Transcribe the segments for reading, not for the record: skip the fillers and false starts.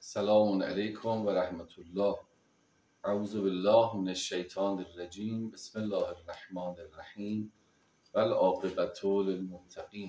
سلام علیکم و رحمت الله. اعوذ بالله من الشیطان الرجیم. بسم الله الرحمن الرحیم و العاقبة للمتقین.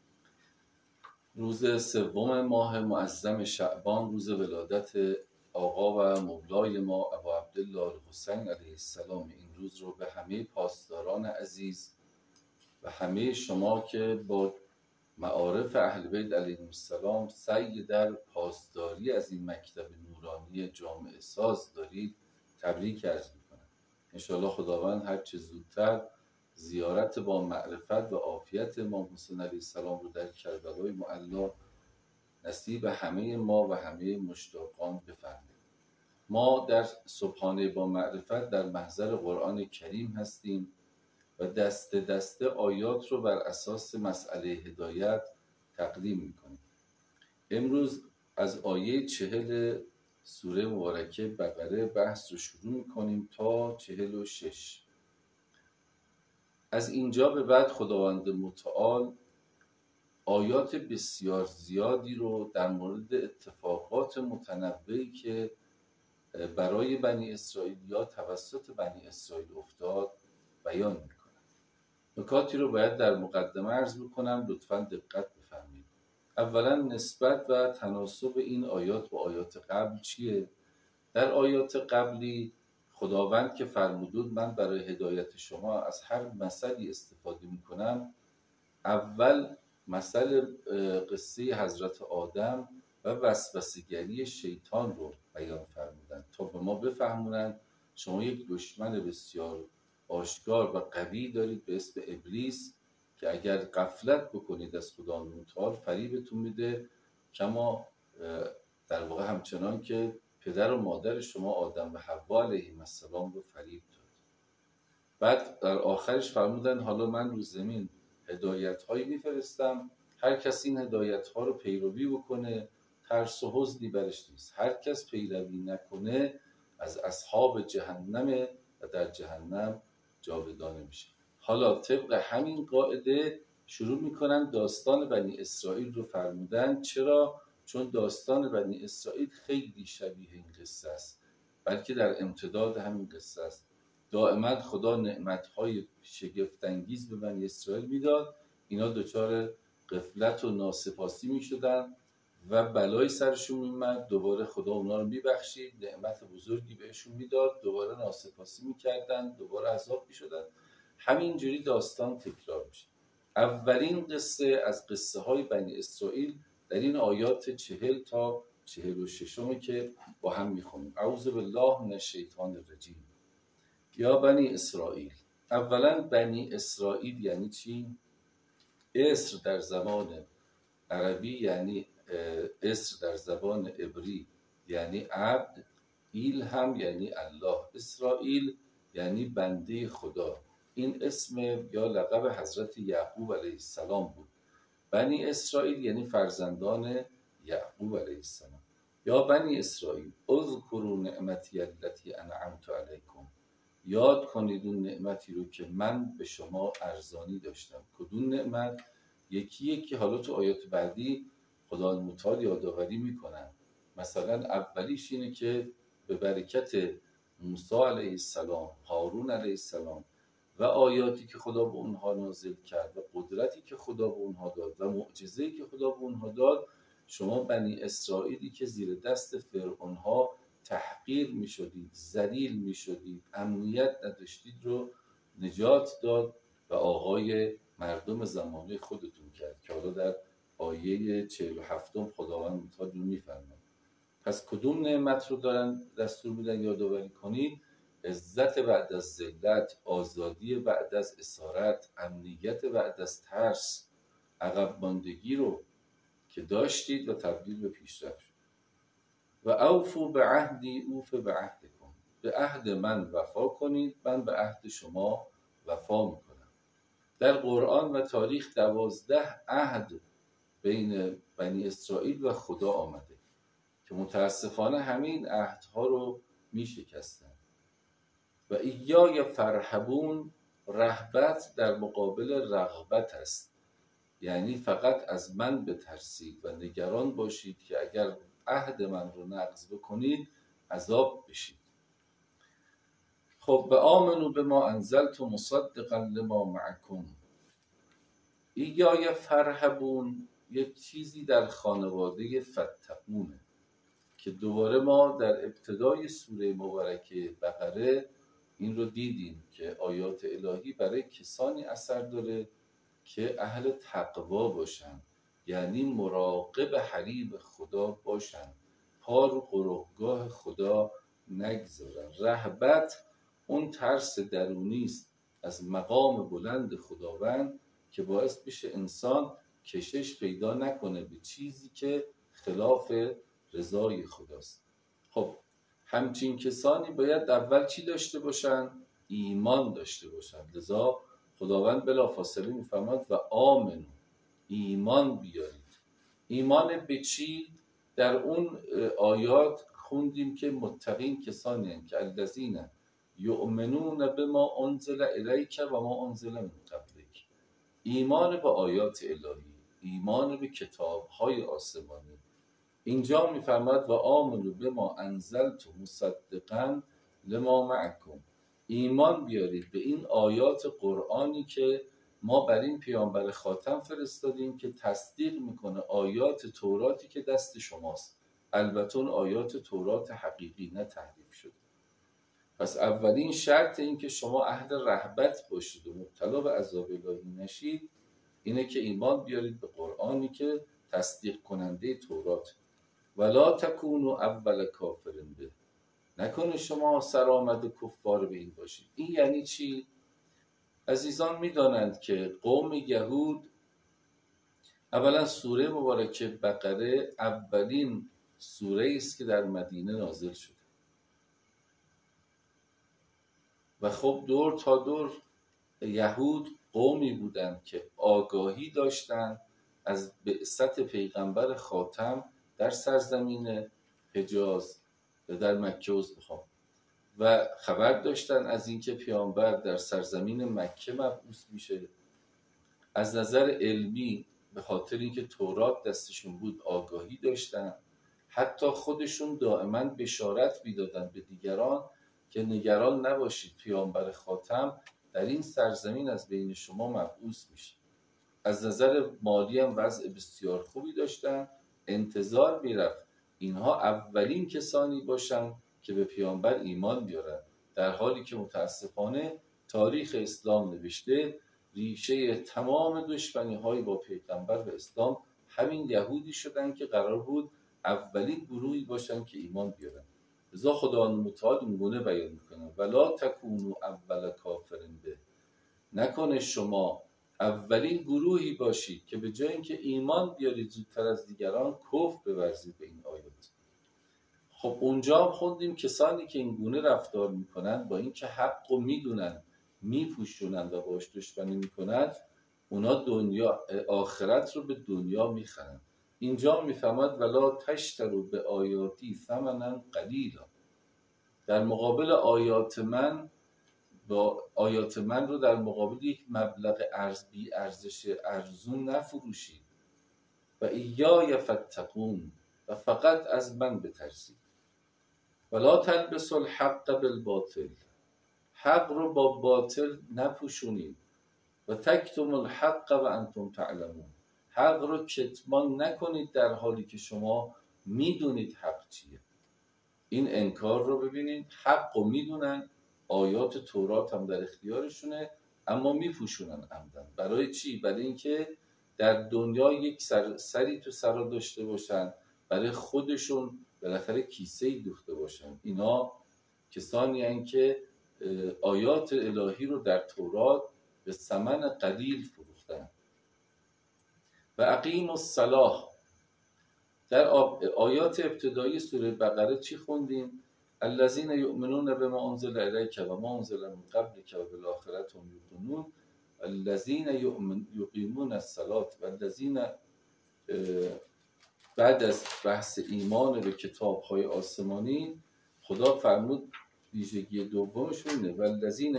روز سوم ماه معظم شعبان، روز ولادت آقا و مولای ما ابا عبدالله الحسین علیه السلام، این روز رو به همه پاسداران عزیز و همه شما که با معارف اهل بیت علیهم السلام سعی در پاسداری از این مکتب نورانی جامعه ساز دارید تبریک عرض میکنم. انشاءالله خداوند هر چه زودتر زیارت با معرفت و عافیت امام حسین علیه السلام رو در کربلای معلی نصیب همه ما و همه مشتاقان بفرمایید. ما در صبحانه با معرفت در محضر قرآن کریم هستیم و دسته دسته آیات رو بر اساس مسئله هدایت تقدیم میکنیم. امروز از آیه 40 سوره مبارکه بقره بحث رو شروع میکنیم تا 46. از اینجا به بعد خداوند متعال آیات بسیار زیادی رو در مورد اتفاقات متنوعی که برای بنی اسرائیل یا توسط بنی اسرائیل افتاد بیان میکنه. نکاتی رو باید در مقدمه عرض بکنم، لطفاً دقت بفرمایید. اولا نسبت و تناسب این آیات با آیات قبل چیه؟ در آیات قبلی خداوند که فرمودود من برای هدایت شما از هر مثلی استفاده میکنم، اول مثل قصه حضرت آدم و وسوسه‌گری شیطان رو بیان فرمودند تا به ما بفهمونند شما یک دشمن بسیار آشکار و قوی دارید به اسم ابلیس که اگر غفلت بکنید از خدا متعال فریبتون میده، کما در واقع همچنان که پدر و مادر شما آدم و حوا علیهم السلام رو فریب داد. بعد در آخرش فرمودن حالا من رو زمین هدایت هایی میفرستم، هر کس این هدایت ها رو پیروی بکنه ترس و حزنی برش نیست، هر کس پیروی نکنه از اصحاب جهنمه و در جهنم جاودانه میشه. حالا طبق همین قاعده شروع میکنن داستان بنی اسرائیل رو فرمودن. چرا؟ چون داستان بنی اسرائیل خیلی شبیه این قصه است، بلکه در امتداد همین قصه است. دائما خدا نعمت‌های شگفت‌انگیز به بنی اسرائیل میداد، اینا دچار غفلت و ناسپاسی میشدن و بلای سرشون میومد، دوباره خدا اونا رو میبخشید، نعمت بزرگی بهشون میداد، دوباره ناسپاسی میکردن، دوباره عذاب میشدن. همینجوری داستان تکرار میشه. اولین قصه از قصه های بنی اسرائیل در این آیات 40 تا 46 که با هم میخونیم. اعوذ بالله من الشیطان الرجیم. یا بنی اسرائیل. اولا بنی اسرائیل یعنی چی؟ اسر در زبان عربی یعنی اسر در زبان عبری یعنی عبد، ایل هم یعنی الله. اسرائیل یعنی بنده خدا. این اسم یا لقب حضرت یعقوب علیه السلام بود. بنی اسرائیل یعنی فرزندان یعقوب علیه السلام. یا بنی اسرائیل اذکروا نعمتی التي انعمت علیکم. یاد کنید اون نعمتی رو که من به شما ارزانی داشتم. کدوم نعمت؟ یکی حالا تو آیات بعدی خدا متعال یادآوری میکنن. مثلا اولیش اینه که به برکت موسی علیه السلام، هارون علیه السلام و آیاتی که خدا به اونها نازل کرد و قدرتی که خدا به اونها داد و معجزه‌ای که خدا به اونها داد، شما بنی اسرائیلی که زیر دست فرعونها تحقیر می شدید، ذلیل می شدید، امنیت نداشتید رو نجات داد و آقای مردم زمانه خودتون کرد که حالا در آیه 47 خداوند متعال می فرماید. پس کدوم نعمت رو دارن دستور میدن یادآوری کنید؟ عزت بعد از ذلت، آزادی بعد از اسارت، امنیت بعد از ترس، عقب ماندگی رو که داشتید و تبدیل به پیشرفت شد. و اوفوا بعهدی اوف بعهدکم. به عهد من وفا کنید، من به عهد شما وفا میکنم. در قرآن و تاریخ 12 عهد بین بنی اسرائیل و خدا آمده که متاسفانه همین عهدها رو میشکستن. و ایای فرحبون، رهبت در مقابل رغبت است، یعنی فقط از من بترسید و نگران باشید که اگر عهد من رو نقض بکنید عذاب بشید. خب و آمنو به ما انزلت مصدقا لما معکم. یا فرهبون یک چیزی در خانواده فتقونه که دوباره ما در ابتدای سوره مبارکه بقره این رو دیدیم که آیات الهی برای کسانی اثر داره که اهل تقوا باشن، یعنی مراقب حریم خدا باشن، پا رو قربگاه خدا نگذارن. رهبت اون ترس درونی است از مقام بلند خداوند که باعث بشه انسان کشش پیدا نکنه به چیزی که خلاف رضای خداست. خب همچین کسانی باید اول چی داشته باشن؟ ایمان داشته باشن. لذا خداوند بلافاصله میفرماد و آمنو، ایمان بیارید. ایمان به چی؟ در اون آیات خوندیم که متقین کسانی هستند که الذین یؤمنون بما انزل الیک و ما انزل من قبلک. ایمان به آیات الهی، ایمان به کتاب‌های آسمانی. اینجا میفرماد و آمنو بما انزلت مصدقا لما معکم. ایمان بیارید به این آیات قرآنی که ما بر این پیامبر خاتم فرستادیم که تصدیق میکنه آیات توراتی که دست شماست. البته اون آیات تورات حقیقی، نه تحریف شده. پس اولین شرط این که شما اهل رهبت باشید و مبتلا به عذاب الهی نشید اینه که ایمان بیارید به قرآنی که تصدیق کننده تورات. ولا تکونوا اول کافر به. نکنه شما سرآمد کفار به این باشید. این یعنی چی؟ عزیزان میدانند که قوم یهود اولا سوره مبارکه بقره اولین سوره است که در مدینه نازل شده و خب دور تا دور یهود قومی بودند که آگاهی داشتند از بعثت پیغمبر خاتم در سرزمین حجاز در مکه و خبر داشتن از اینکه پیامبر در سرزمین مکه مبعوث میشه. از نظر علمی به خاطر اینکه تورات دستشون بود آگاهی داشتن، حتی خودشون دائما بشارت میدادن به دیگران که نگران نباشید پیامبر خاتم در این سرزمین از بین شما مبعوث میشه. از نظر مالی هم وضع بسیار خوبی داشتن. انتظار میرفت اینها اولین کسانی باشن که به پیامبر ایمان بیارن، در حالی که متاسفانه تاریخ اسلام نوشته ریشه تمام دشمنی‌های با پیغمبر و اسلام همین یهودی شدن که قرار بود اولین گروهی باشن که ایمان بیارن. لذا خداوند متعال اینگونه بیان میکنه ولا تکونوا اول کافر به. نکنه شما اولین گروهی باشید که به جای اینکه ایمان بیارید زودتر از دیگران کفر بورزید به این آیات. خب اونجا هم خوندیم کسانی که این گونه رفتار میکنن با اینکه حق رو میدونن میپوشونن و باش دشمنی میکنن، اونا آخرت رو به دنیا میخرن. اینجا میفهمد ولا تشتروا به آیاتی ثمنا قلیلا. در مقابل آیات من با آیات من رو در مقابل یک مبلغ بی ارزش ارزون نفروشید و ایای فتقون و فقط از من بترسید. ولا تلبسوا الحق بالباطل. حق رو با باطل نپوشونید و تکتموا الحق و انتم تعلمون. حق رو کتمان نکنید در حالی که شما میدونید حق چیه. این انکار رو ببینید، حق رو میدونن، آیات تورات هم در اختیارشونه اما میپوشونن عمدن. برای چی؟ برای اینکه در دنیا یک سری تو سرا داشته باشن، برای خودشون بالاخره کیسه‌ای دوخته باشن. اینا کسانی هستند که آیات الهی رو در تورات به ثمن قلیل فروختن. و اقیموا الصلاة. در آیات ابتدایی سوره بقره چی خوندیم؟ الذین یؤمنون بما انزل الیک و ما انزل من قبلک و بالآخرة هم یوقنون الذین یقیمون الصلاة. و الذین بعد از بحث ایمان به کتاب‌های آسمانی خدا فرمود ویژگی دومشون اینه والذین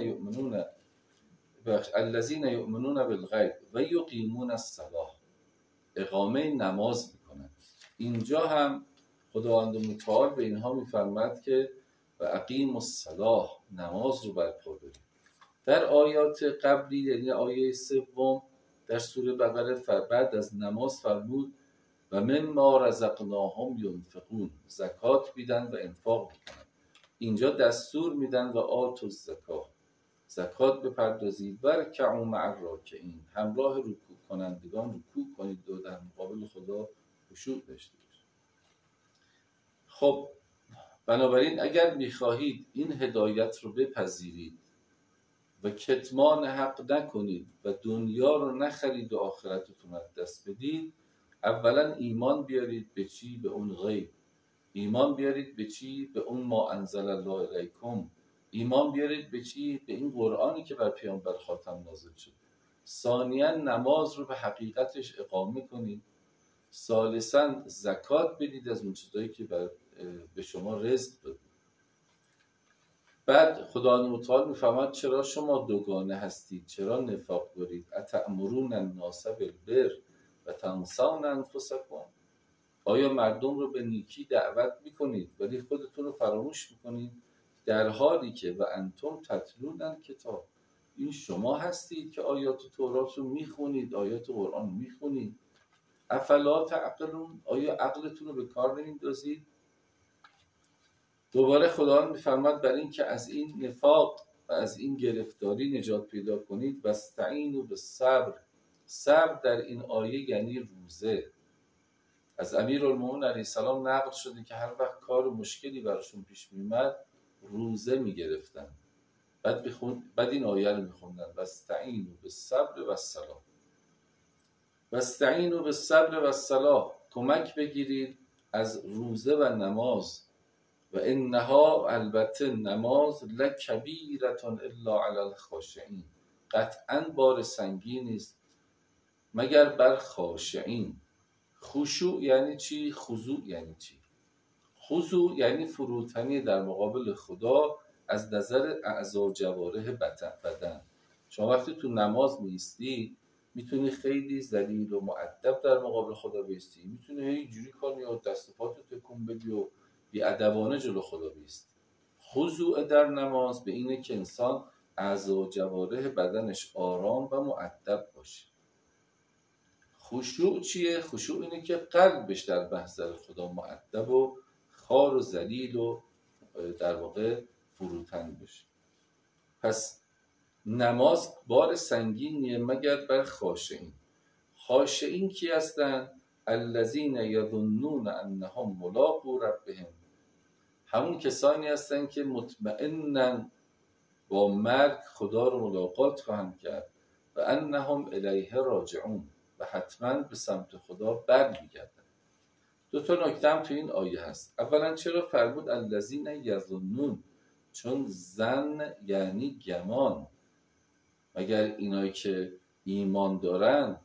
یؤمنون بالغیب و یقیمون الصلاة. اقامه نماز میکنن. اینجا هم خداوند متعال به اینها میفرماد که و اقیم الصلاة، نماز رو برپا برید. در آیات قبلی یعنی آیه 3 در سوره بقره بعد از نماز فرمود و مما رزقناهم ینفقون، زکات میدن و انفاق میکنن. اینجا دستور میدن و آتوا الزکات، زکات بپردازید و رکعوا مع الراکعین، همراه رکوع کنندگان رکوع کنید و در مقابل خدا خشوع داشته باشید. خب بنابراین اگر میخواهید این هدایت رو بپذیرید و کتمان حق نکنید و دنیا رو نخرید و آخرتتون رو دست بدید، اولا ایمان بیارید به چی؟ به اون غیب. ایمان بیارید به چی؟ به اون ما انزل الله الیکم. ایمان بیارید به چی؟ به این قرآنی که بر پیامبر خاتم نازل شد. ثانیاً نماز رو به حقیقتش اقامه کنید. ثالثاً زکات بدید از اون چیزایی که به شما رزق داد. بعد خداوند متعال میفهمد چرا شما دوگانه هستید، چرا نفاق دارید. اتأمرون الناس بالبر و تنسون انفسکم، آیا مردم رو به نیکی دعوت میکنید ولی خودتون رو فراموش میکنید، در حالی که و انتم تتلون الکتاب، این شما هستید که آیات تورات رو میخونید، آیات قرآن رو میخونید. افلا تعقلون، آیا عقلتون رو به کار نمیندازید؟ دوباره خداوند میفرماد برای این که از این نفاق و از این گرفتاری نجات پیدا کنید واستعینوا بالصبر. صبر در این آیه یعنی روزه. از امیرالمومنین علیه السلام نقل شده که هر وقت کار مشکلی براشون پیش میومد روزه میگرفتن، بعد این آیه رو میخوندن واستعینوا بالصبر والصلاة. واستعینوا بالصبر والصلاة، کمک بگیرید از روزه و نماز. و انها، البته نماز، لکبیرة الا علی الخاشعین، قطعاً بار سنگینی است مگر بر خاشعین. خشوع یعنی چی؟ خضوع یعنی چی؟ خضوع یعنی فروتنی در مقابل خدا از نظر اعضا و جوارح بدن. شما وقتی تو نماز میستی میتونی خیلی ذلیل و مؤدب در مقابل خدا بیستی، میتونی اینجوری کنی و دست و پاتو تکون بدی و بی‌ادبانه جلو خدا بیستی. خضوع در نماز به اینه که انسان اعضا و جوارح بدنش آرام و مؤدب باشه. خشوع چیه؟ خشوع اینه که قلبش در محضر خدا مؤدب و خار و ذلیل و در واقع فروتن بشه. پس نماز بار سنگینیه مگر بر خاشعین. خاشعین کی هستن؟ الذین یظنون انهم ملاقو ربهم، همون کسانی هستن که مطمئنن با مرگ خدا رو ملاقات خواهند کرد و انهم الیه راجعون، و حتما به سمت خدا برمیگردن. دو تا نکته هم تو این آیه هست. اولا چرا فرمود الذین یظنون؟ چون ظن یعنی گمان. مگر اینایی که ایمان دارن،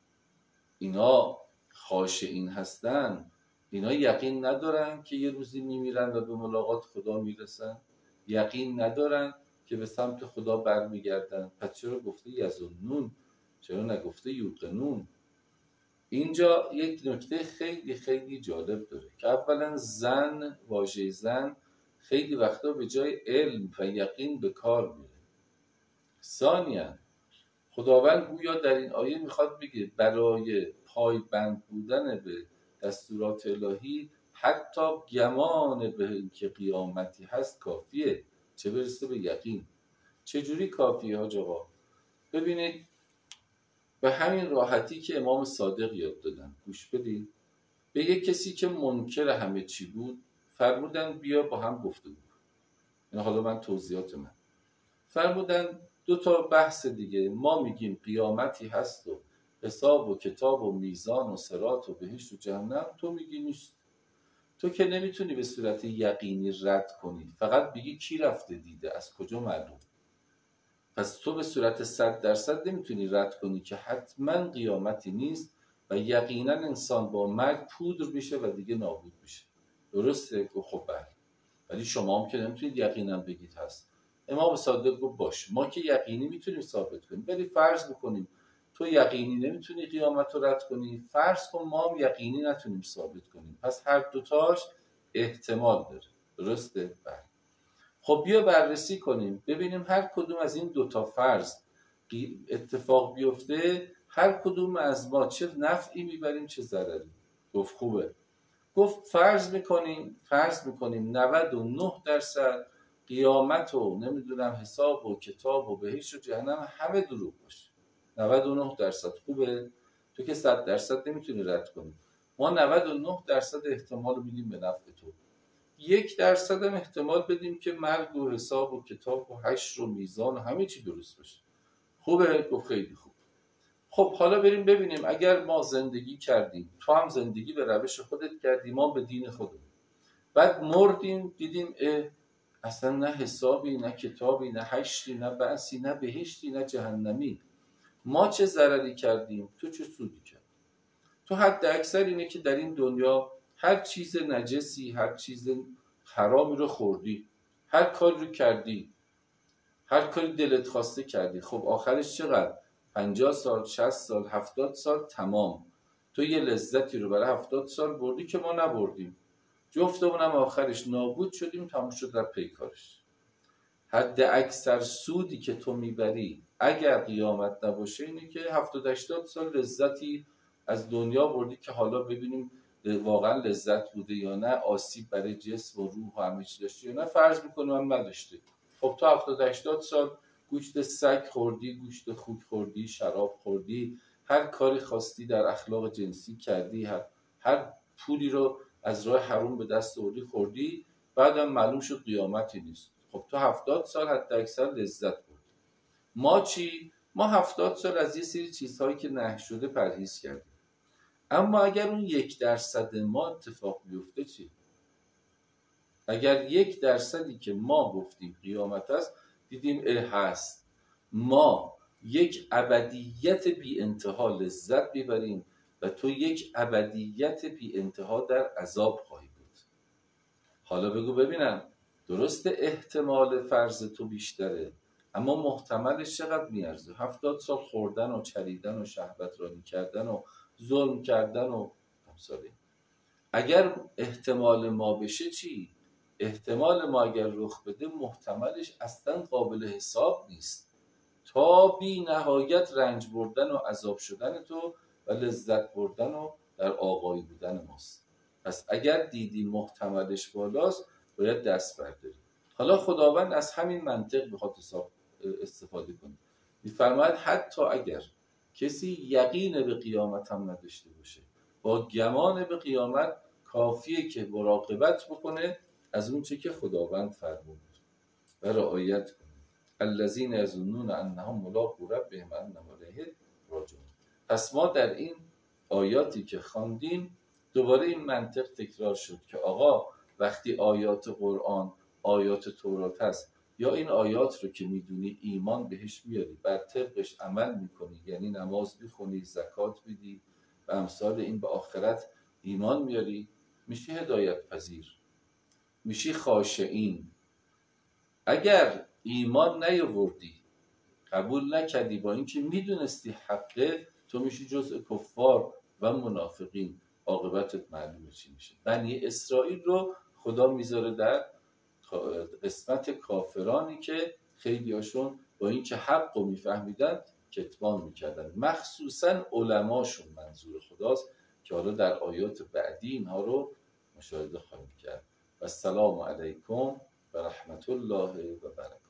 اینا خاشعین هستن، اینا یقین ندارن که یه روزی میمیرن و به ملاقات خدا میرسن؟ یقین ندارن که به سمت خدا برمیگردن؟ پس چرا گفته یظنون؟ چرا نگفته یوقنون؟ اینجا یک نکته خیلی خیلی جالب داره که اولا ظن، واژه ظن خیلی وقتا به جای علم و یقین به کار میره. ثانیاً خداوند گویا در این آیه میخواد بگه برای پایبند بودن به دستورات الهی حتی گمان به اینکه قیامتی هست کافیه، چه برسه به یقین. چجوری کافیه حاج آقا؟ ببینید به همین راحتی که امام صادق یاد دادن. گوش بدید. به یک کسی که منکر همه چی بود فرمودن بیا با هم گفتگو کن. این حالا من توضیحات من. فرمودن دو تا بحث دیگه، ما میگیم قیامتی هست و حساب و کتاب و میزان و صراط و بهشت و جهنم، تو میگی نیست. تو که نمیتونی به صورت یقینی رد کنی، فقط بگی کی رفته دیده، از کجا معلوم؟ پس تو به صورت 100% نمیتونی رد کنی که حتما قیامتی نیست و یقینا انسان با مرگ پودر میشه و دیگه نابود میشه. درسته؟ خب بله، ولی شما هم که نمیتونید یقینا بگید هست. امام صادق گفت باش، ما که یقینی میتونیم ثابت کنیم، ولی فرض بکنیم تو یقینی نمیتونی قیامت رو رد کنی، فرض کن ما هم یقینی نتونیم ثابت کنیم، پس هر دوتاش احتمال داره. درسته؟ بله. خب بیا بررسی کنیم ببینیم هر کدوم از این دوتا فرض اتفاق بیفته هر کدوم از ما چه نفعی میبریم چه ضرری. گفت خوبه. گفت فرض میکنیم 99% قیامت و نمیدونم حساب و کتاب و بهشت و جهنم همه دروغ باشه. 99% خوبه؟ تو که 100% نمیتونی رد کنی. ما 99% احتمال رو میدیم به نفع تو، 1% هم احتمال بدیم که مرگ و حساب و کتاب و حشر و میزان و همه چی درست باشه. خوبه؟ گفت خیلی خوب. خب حالا بریم ببینیم اگر ما زندگی کردیم، تو هم زندگی به روش خودت کردی، ما به دین خودمون، بعد مردیم دیدیم اصلا نه حسابی نه کتابی نه حشری نه بعثی نه بهشتی نه جهنمی، ما چه ضرری کردیم تو چه سودی کردی؟ تو حد اکثر اینه که در این دنیا هر چیز نجسی، هر چیز حرامی رو خوردی، هر کاری رو کردی، هر کاری دلت خواسته کردی. خب آخرش چقدر؟ 50 سال، 60 سال، 70 سال تمام. تو یه لذتی رو برای 70 سال بردی که ما نبردیم، جفتمونم آخرش نابود شدیم، تموم شد در پیکارش. حد اکثر سودی که تو میبری اگر قیامت نباشه اینه که 70-80 سال لذتی از دنیا بردی که حالا ببینیم واقعا لذت بوده یا نه، آسیب برای جسم و روح و همه چی داشته یا نه. فرض میکنم هم نداشته. خب تو 70-80 سال گوشت سگ خوردی، گوشت خوک خوردی، شراب خوردی، هر کاری خواستی در اخلاق جنسی کردی، هر پولی رو از راه حرام به دست آوردی خوردی، بعدم معلوم شد قیامتی نیست. خب تو 70 سال حد اکثر لذت بود. ما چی؟ ما 70 سال از یه سری چیزهایی که نهی شده پرهیز کردیم. اما اگر اون 1% ما اتفاق بیفته چی؟ اگر 1% که ما گفتیم قیامت است دیدیم هست، ما یک ابدیت بی انتها لذت ببریم و تو یک ابدیت بی انتها در عذاب خواهی بود. حالا بگو ببینم، درسته احتمال فرض تو بیشتره اما محتملش چقدر میارزه؟ 70 سال خوردن و چریدن و شهوت رانی کردن و ظلم کردن و همساله. اگر احتمال ما بشه چی؟ احتمال ما اگر رخ بده محتملش اصلا قابل حساب نیست، تا بی نهایت رنج بردن و عذاب شدن تو و لذت بردن و در آقایی بودن ماست. پس اگر دیدی محتملش بالاست باید دست برداری. حالا خداوند از همین منطق بخواد استفاده کنه، میفرماید حتی اگر کسی یقین به قیامت هم نداشته باشه، با گمان به قیامت کافیه که مراقبت بکنه از اون چه که خداوند فرمود و رعایت کنه. الذین یظنون انهم ملاقو ربهم انهم الیه راجعون. پس ما در این آیاتی که خواندیم دوباره این منطق تکرار شد که آقا وقتی آیات قرآن، آیات تورات هست یا این آیات رو که میدونی ایمان بهش میاری، بر طبقش عمل میکنی، یعنی نماز میخونی، زکات میدی و امثال این، به آخرت ایمان میاری، میشی هدایت پذیر، میشی خاشعین. اگر ایمان نیاوردی، قبول نکردی، با اینکه میدونستی حقه، تو میشی جزء کفار و منافقین، عاقبتت معلومه چی میشه. بنی اسرائیل رو خدا میذاره در قسمت کافرانی که خیلی هاشون با اینکه حق رو میفهمیدن کتمان میکردن، مخصوصا علماشون منظور خداست که حالا در آیات بعدی اینها رو مشاهده خواهیم کرد. و السلام علیکم و رحمت الله و برکاته.